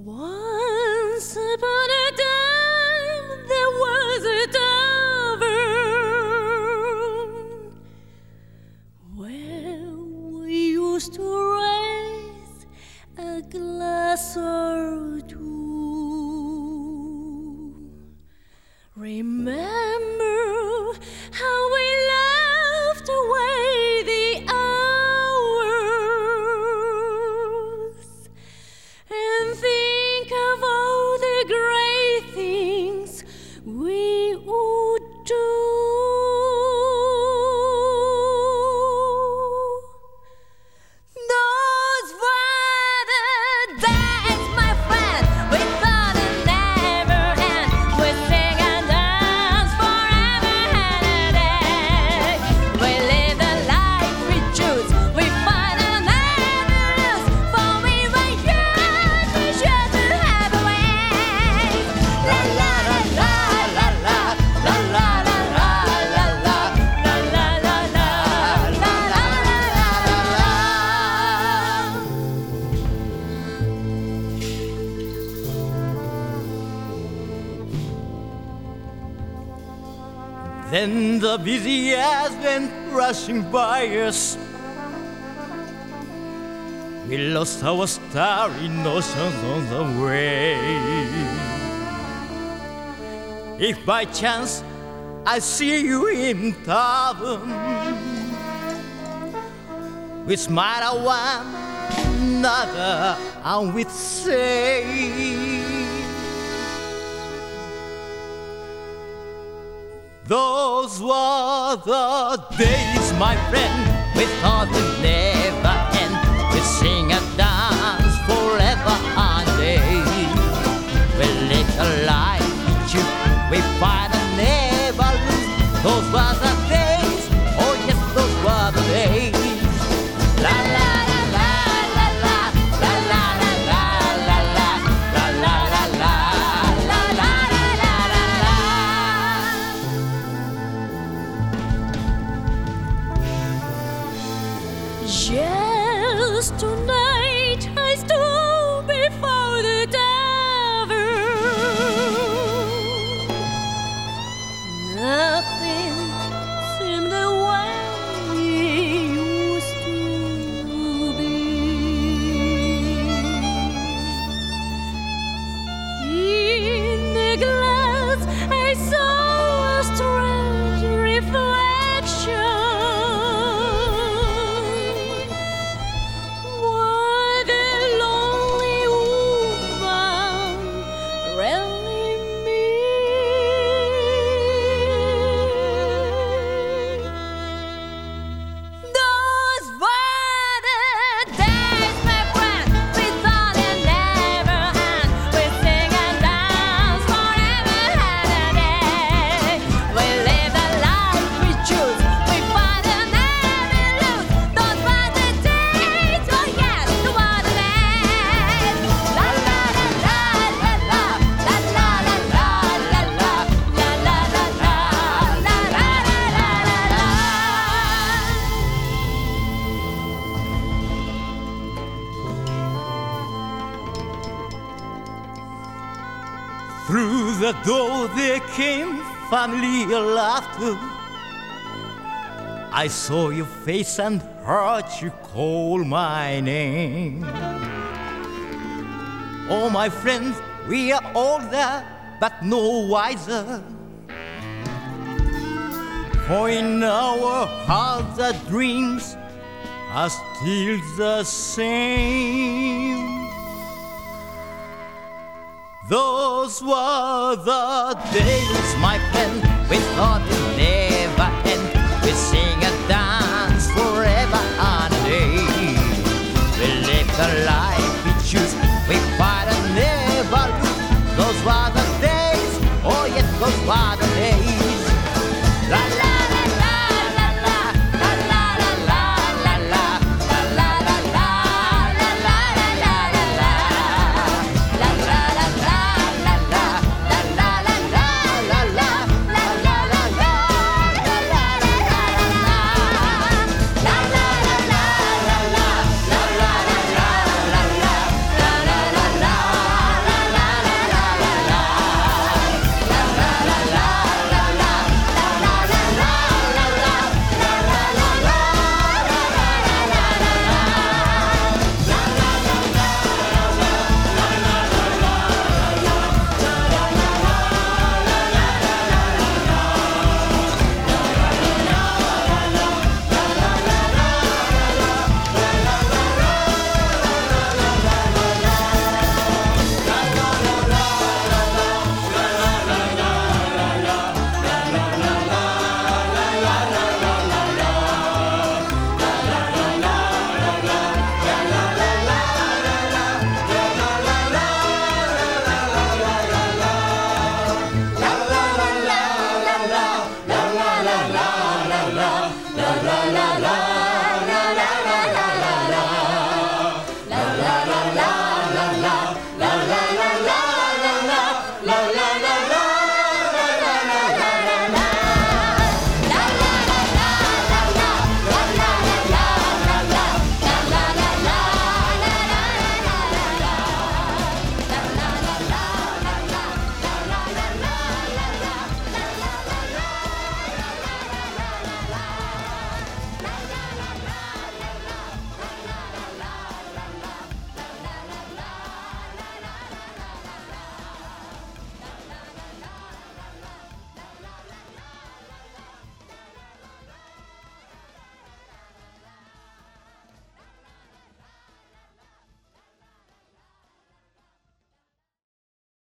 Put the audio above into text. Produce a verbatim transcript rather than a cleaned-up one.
Once upon a time there was a tavern where we used to raise a glass or two. Remember how we laughed away the hours and think of all the great things we would do. Those were the days, my friend. We thought it never end. We sing and dance forever and a day. We live the life we choose. We fight and never lose. For we were young, we sure to have a way. La la la la la la la la la la la la la la la la la la. Then the busy years went rushing by us. We lost our starry notions on the way. If by chance I see you in tavern, we smile at one another and we'd say, those were the days, my friend. We thought we'd never end. We sing and dance forever and day. We live a life we choose. We fight and never lose. Those were the days. Oh yes, those were the days. La la la la la la la la la la la la la la la la la la la. Just tonight I stood before the tavern. Nothing seemed the way it used to be. In the glass I saw a strange reflection. Was the lonely woman really me? Those were the days, my friend. We thought it never end. We sing and dance forever and a day. We live the life we choose. We fight and never lose. Those were the days. Oh yes, those were the days. La la la la la la la la la la la la la la la la la. Through the door there came familiar laughter. I saw your face and heard you call my name. Oh, my friends, we are older but no wiser. For in our hearts the dreams are still the same. Those were the days, my friend, we thought it never